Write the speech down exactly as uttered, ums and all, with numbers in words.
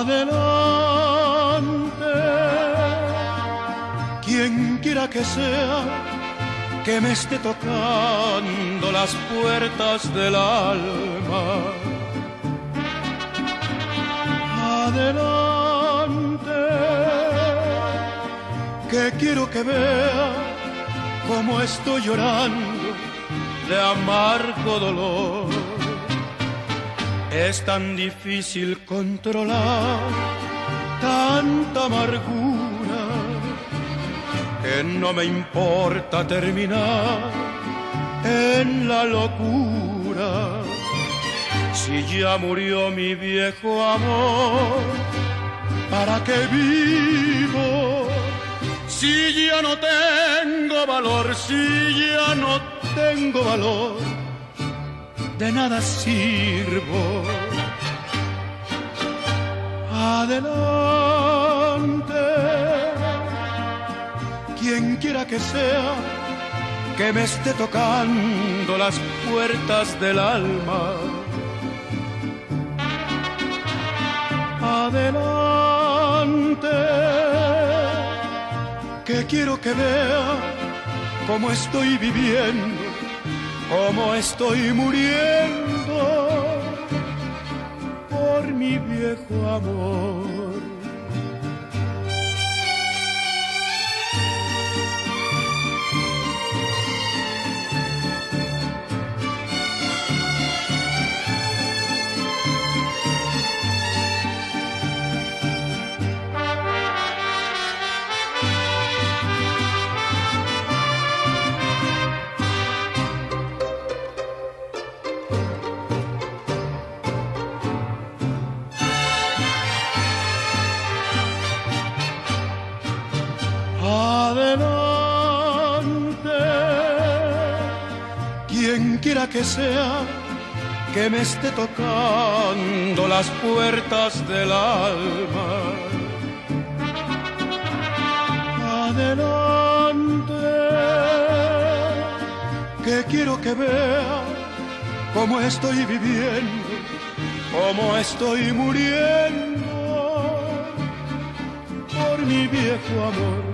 Adelante, quien quiera que sea, que me esté tocando las puertas del alma. Adelante, que quiero que vea cómo estoy llorando de amargo dolor. Es tan difícil controlar tanta amargura que no me importa terminar en la locura. Si ya murió mi viejo amor, ¿para qué vivo? Si ya no tengo valor, si ya no tengo valor, de nada sirvo. Adelante, quien quiera que sea, que me esté tocando las puertas del alma. Adelante, que quiero que vea cómo estoy viviendo, cómo estoy muriendo por mi viejo amor. Adelante, quien quiera que sea, que me esté tocando las puertas del alma. Adelante, que quiero que vea cómo estoy viviendo, cómo estoy muriendo por mi viejo amor.